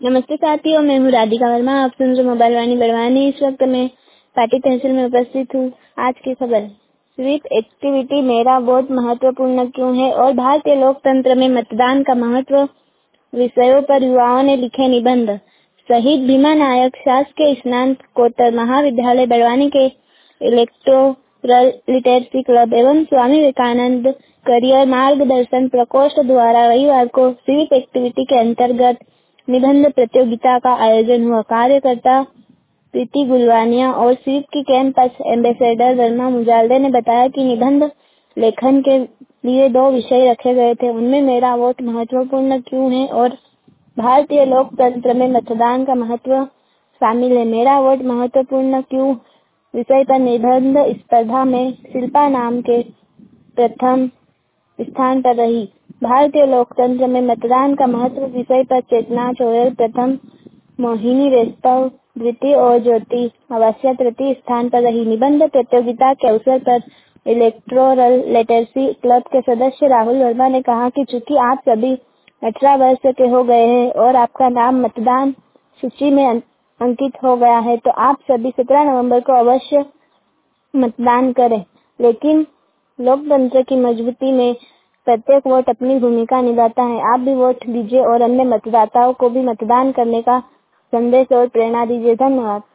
नमस्ते साथियों, मैं हूँ राधिका वर्मा। आप सुन रहे मोबाइल वाणी बड़वानी। इस वक्त मैं पाटी तहसील में उपस्थित हूँ। आज की खबर, स्वीप एक्टिविटी मेरा वोट महत्वपूर्ण क्यों है और भारतीय लोकतंत्र में मतदान का महत्व विषयों पर युवाओं ने लिखे निबंध। शहीद भीमा नायक शासकीय स्नातकोत्तर महाविद्यालय बड़वानी के इलेक्टोरल लिटरेसी क्लब एवं स्वामी विवेकानंद करियर मार्गदर्शन प्रकोष्ठ द्वारा रविवार को स्वीप एक्टिविटी के अंतर्गत निबंध प्रतियोगिता का आयोजन हुआ। कार्यकर्ता प्रीति गुलवानिया और स्वीप की कैंपस एम्बेसडर वर्मा मुजाल्दे ने बताया कि निबंध लेखन के लिए 2 विषय रखे गए थे। उनमें मेरा वोट महत्वपूर्ण क्यों है और भारतीय लोकतंत्र में मतदान का महत्व शामिल है। मेरा वोट महत्वपूर्ण क्यों विषय पर निबंध स्पर्धा में शिल्पा नाम के प्रथम स्थान पर रही। भारतीय लोकतंत्र में मतदान का महत्व विषय पर चेतना चोयल प्रथम, मोहिनी रेस्तव द्वितीय और ज्योति अवास्या तृतीय स्थान पर रही। निबंध प्रतियोगिता के अवसर पर इलेक्टोरल लिटरेसी क्लब के सदस्य राहुल वर्मा ने कहा कि चूंकि आप सभी 18 वर्ष के हो गए हैं और आपका नाम मतदान सूची में अंकित हो गया है, तो आप सभी 17 नवंबर को अवश्य मतदान करें। लेकिन लोकतंत्र की मजबूती में प्रत्येक वोट अपनी भूमिका निभाता है। आप भी वोट दीजिए और अन्य मतदाताओं को भी मतदान करने का संदेश और प्रेरणा दीजिए। धन्यवाद।